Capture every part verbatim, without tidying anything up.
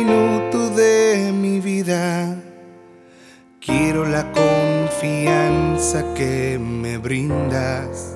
minuto de mi vida. Quiero la confianza que me brindas.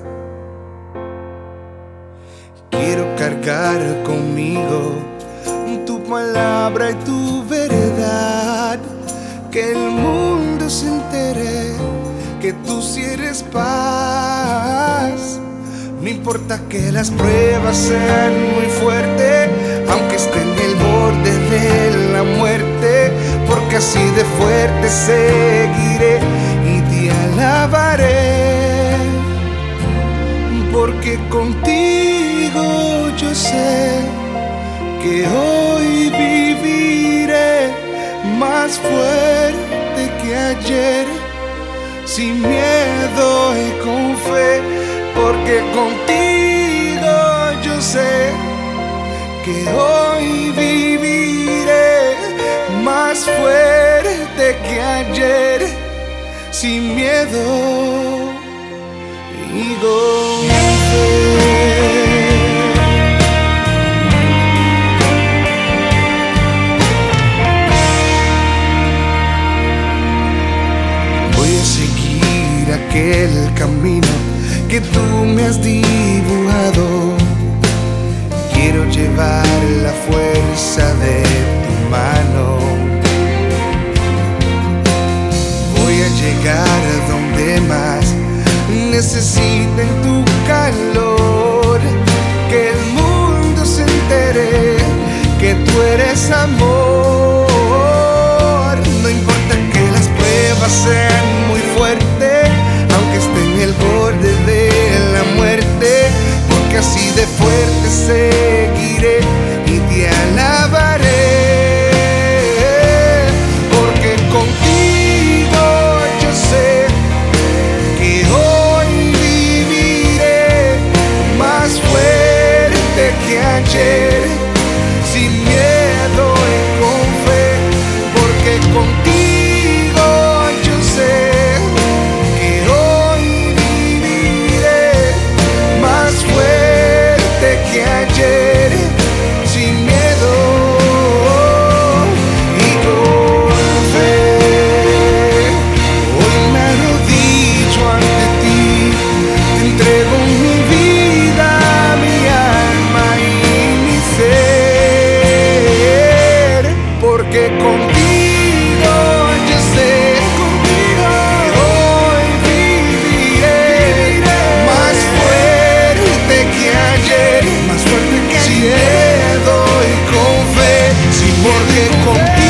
Quiero cargar conmigo tu palabra y tu verdad. Que el mundo se entere que tú sí eres paz. No importa que las pruebas sean muy fuertes, aunque esté en el borde de la muerte, porque así de fuerte seguiré y te alabaré. Porque contigo yo sé que hoy viviré más fuerte que ayer, sin miedo y con fe. Porque contigo yo sé que hoy viviré más fuerte que ayer, sin miedo y con fe. Voy a seguir aquel camino que tú me has dibujado. Quiero llevar la fuerza de tu mano. Voy a llegar donde más necesiten tu calor. Que el mundo se entere que tú eres amor. No importa que las pruebas sean muy fuertes, aunque esté en el borde de la muerte, porque así de fuerte seguiré y te alabaré. Porque contigo yo sé que hoy viviré más fuerte que ayer, sin miedo y con fe. Porque contigo yo sé que ayer, sin miedo y con fe. Hoy me arrodillo ante ti, te entrego mi vida, mi alma y mi ser. Porque contigo yo sé que hoy viviré más fuerte que ayer, sin miedo y con fe, sin porque contigo